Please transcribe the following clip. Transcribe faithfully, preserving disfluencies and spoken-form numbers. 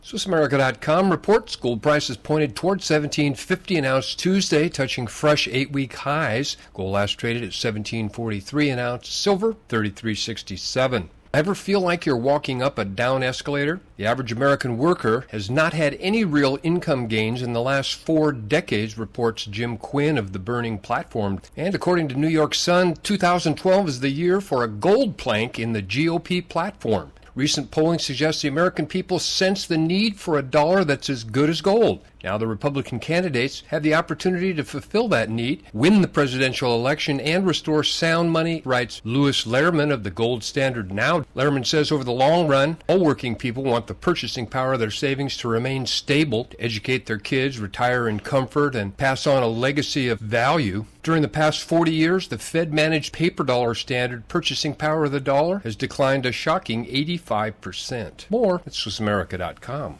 Swiss America dot com reports gold prices pointed toward seventeen fifty an ounce Tuesday, touching fresh eight-week highs. Gold last traded at seventeen forty-three an ounce. Silver, thirty-three sixty-seven. Ever feel like you're walking up a down escalator? The average American worker has not had any real income gains in the last four decades, reports Jim Quinn of the Burning Platform. And according to New York Sun, two thousand twelve is the year for a gold plank in the G O P platform. Recent polling suggests the American people sense the need for a dollar that's as good as gold. Now the Republican candidates have the opportunity to fulfill that need, win the presidential election, and restore sound money, writes Louis Lehrman of the Gold Standard Now. Lehrman says over the long run, all working people want the purchasing power of their savings to remain stable, to educate their kids, retire in comfort, and pass on a legacy of value. During the past forty years, the Fed-managed paper dollar standard purchasing power of the dollar has declined a shocking eighty-five percent. More at Swiss America dot com.